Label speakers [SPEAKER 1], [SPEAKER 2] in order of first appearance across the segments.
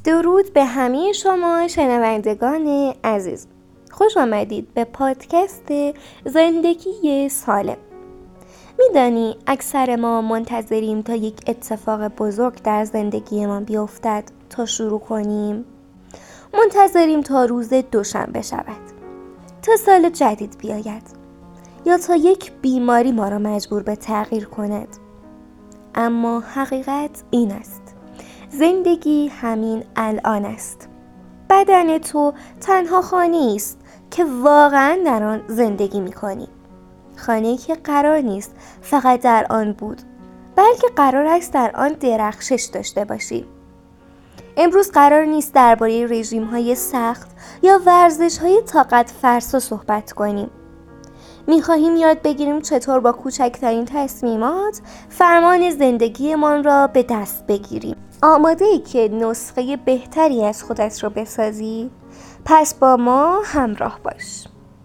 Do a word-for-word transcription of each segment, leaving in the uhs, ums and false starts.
[SPEAKER 1] درود به همه شما شنوندگان عزیز. خوش آمدید به پادکست زندگی سالم. میدانی اکثر ما منتظریم تا یک اتفاق بزرگ در زندگیمان بیفتد تا شروع کنیم. منتظریم تا روز دوشنبه شود، تا سال جدید بیاید، یا تا یک بیماری ما را مجبور به تغییر کند. اما حقیقت این است: زندگی همین الان است. بدن تو تنها خانه‌ای است که واقعا در آن زندگی می‌کنی. خانه‌ای که قرار نیست فقط در آن بود، بلکه قرار است در آن درخشش داشته باشی. امروز قرار نیست درباره رژیم‌های سخت یا ورزش‌های طاقت فرسا صحبت کنیم. می‌خواهیم یاد بگیریم چطور با کوچکترین تصمیمات فرمان زندگیمان را به دست بگیریم. آماده‌ای که نسخه بهتری از خودت را بسازی؟ پس با ما همراه باش.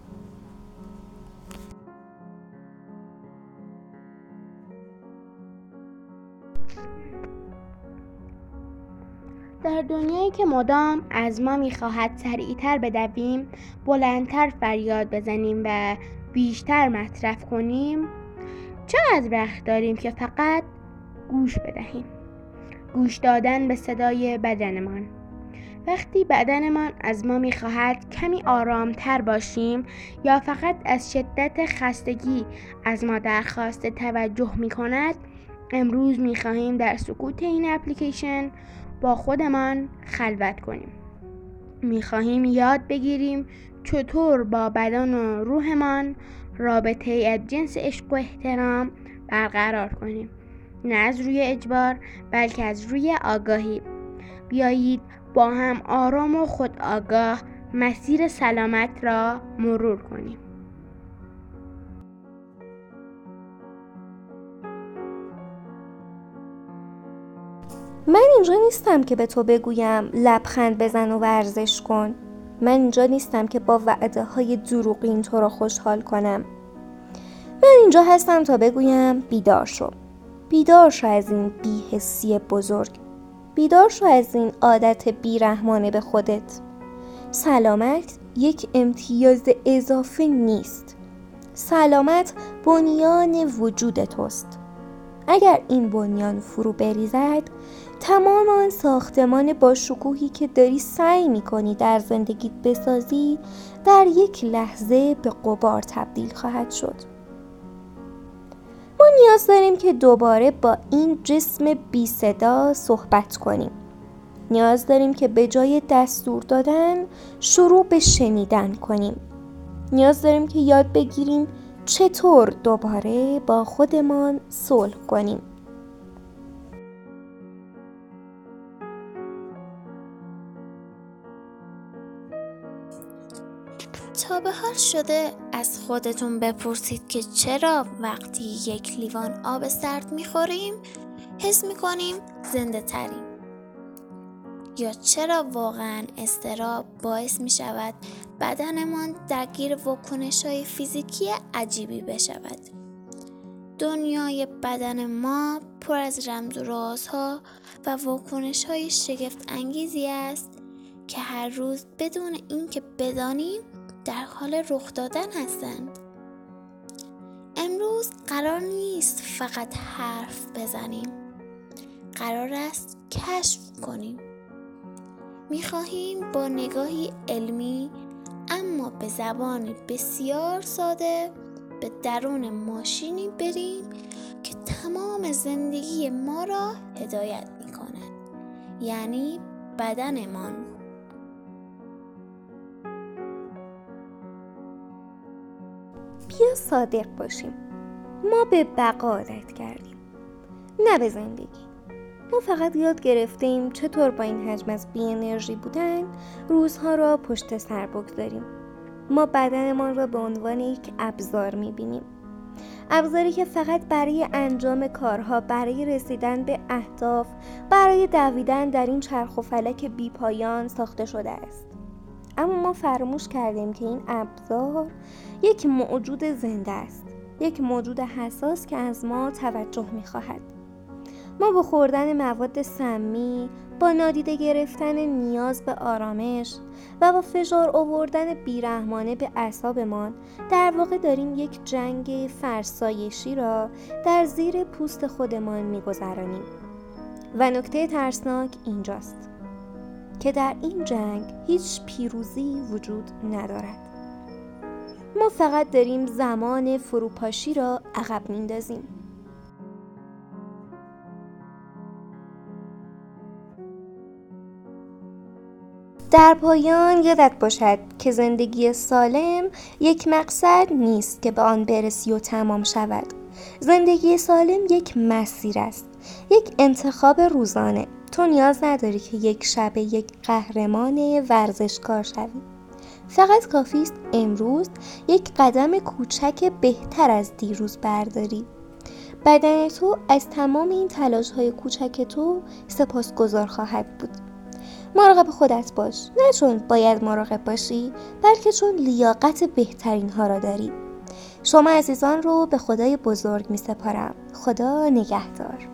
[SPEAKER 2] در دنیایی که مدام از ما می‌خواهد سریعتر بدویم، بلندتر فریاد بزنیم و بیشتر مصرف کنیم، چقدر وقت داریم که فقط گوش بدهیم؟ گوش دادن به صدای بدنمان. وقتی بدنمان از ما می‌خواهد کمی آرامتر باشیم یا فقط از شدت خستگی از ما درخواست توجه می‌کند، امروز می‌خواهیم در سکوت این اپلیکیشن با خودمان خلوت کنیم. می‌خواهیم یاد بگیریم چطور با بدن و روحمان رابطه از جنس عشق و احترام برقرار کنیم، نه از روی اجبار بلکه از روی آگاهی. بیایید با هم آرام و خود آگاه مسیر سلامت را مرور کنیم.
[SPEAKER 1] من اینجا نیستم که به تو بگویم لبخند بزن و ورزش کن. من اینجا نیستم که با وعده های دروغین تو را خوشحال کنم. من اینجا هستم تا بگویم بیدار شو. بیدار شو از این بی‌حسی بزرگ. بیدار شو از این عادت بیرحمانه به خودت. سلامت یک امتیاز اضافه نیست. سلامت بنیان وجود توست. اگر این بنیان فرو بریزد، تمام آن ساختمان با شکوهی که داری سعی می‌کنی در زندگیت بسازی در یک لحظه به غبار تبدیل خواهد شد. ما نیاز داریم که دوباره با این جسم بی صدا صحبت کنیم. نیاز داریم که به جای دستور دادن شروع به شنیدن کنیم. نیاز داریم که یاد بگیریم چطور دوباره با خودمان صلح کنیم.
[SPEAKER 3] تا به حال شده از خودتون بپرسید که چرا وقتی یک لیوان آب سرد میخوریم حس میکنیم زنده تریم؟ یا چرا واقعا اضطراب باعث میشود بدنمان درگیر واکنش‌های فیزیکی عجیبی بشود؟ دنیای بدن ما پر از رمز و رازها و واکنش‌های شگفت انگیزی است که هر روز بدون اینکه بدانیم در حال رخ دادن هستند. امروز قرار نیست فقط حرف بزنیم، قرار است کشف کنیم. می‌خواهیم با نگاهی علمی اما به زبانی بسیار ساده به درون ماشینی بریم که تمام زندگی ما را هدایت می‌کند، یعنی بدنمان.
[SPEAKER 1] بیا صادق باشیم. ما به بقا عادت کردیم، نه به زندگی. ما فقط یاد گرفتیم چطور با این حجم از بی انرژی بودن روزها را پشت سر بگذاریم. ما بدنمان را به عنوان یک ابزار می‌بینیم. ابزاری که فقط برای انجام کارها، برای رسیدن به اهداف، برای دویدن در این چرخ و فلک بی پایان ساخته شده است. اما ما فراموش کردیم که این ابزار یک موجود زنده است، یک موجود حساس که از ما توجه می‌خواهد. ما با خوردن مواد سمی، با نادیده گرفتن نیاز به آرامش و با فشار آوردن بیرحمانه به اعصابمان در واقع داریم یک جنگ فرسایشی را در زیر پوست خودمان می‌گذرانیم. و نکته ترسناک اینجاست که در این جنگ هیچ پیروزی وجود ندارد. ما فقط داریم زمان فروپاشی را عقب میندازیم. در پایان یادت باشد که زندگی سالم یک مقصد نیست که به آن برسی و تمام شود. زندگی سالم یک مسیر است، یک انتخاب روزانه. تو نیاز نداری که یک شب یک قهرمان ورزشکار شوی. فقط کافی است امروز یک قدم کوچک بهتر از دیروز برداری. بدن تو از تمام این تلاش‌های کوچک تو سپاسگزار خواهد بود. مراقب خودت باش، نه چون باید مراقب باشی، بلکه چون لیاقت بهترین ها را داری. شما عزیزان رو به خدای بزرگ می سپارم. خدا نگهدار.